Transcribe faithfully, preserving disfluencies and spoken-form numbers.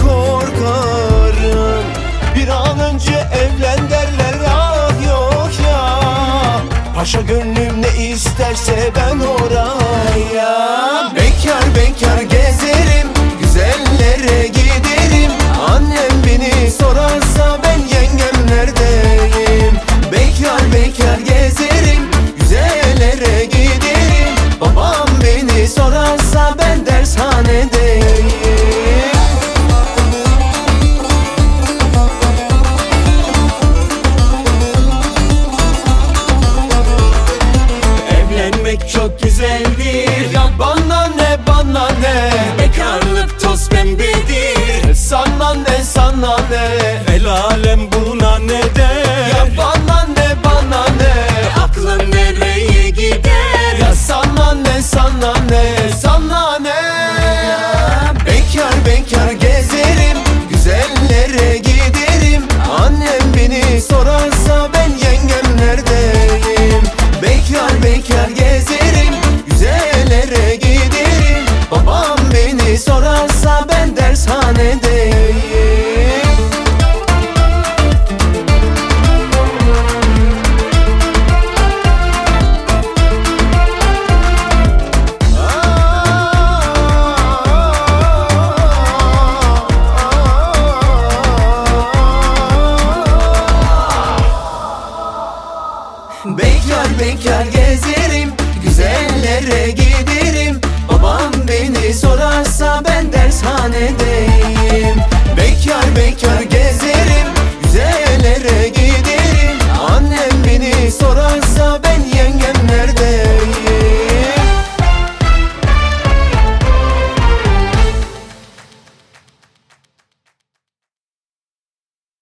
korkarım. Bir an önce evlen derler, ah yok ya. Paşa gönlüm ne isterse ben oraya. Bekar bekar gezerim, güzellere giderim. Annem beni sorarsa ben yengemlerdeyim. Bekar bekar gezerim, güzellere giderim. Babam beni sorarsa ben dershanedeyim. Evlenmek çok güzeldir, ya bana ne bana ne. Bekarlık toz pembedir, sana ne sana ne. El alem buna ne der? Ya bana ne bana ne. Aklın nereye gider? Ya sana ne sana ne sana ne. Bekar bekar gezerim, güzellere giderim. Annem beni sorarsa ben yengemlerdeyim. Bekar bekar gezerim, güzellere giderim. Babam beni sorarsa ben dershanedeyim. Bekar bekar gezerim, güzellere giderim. Babam beni sorarsa ben dershanedeyim. Bekar bekar gezerim.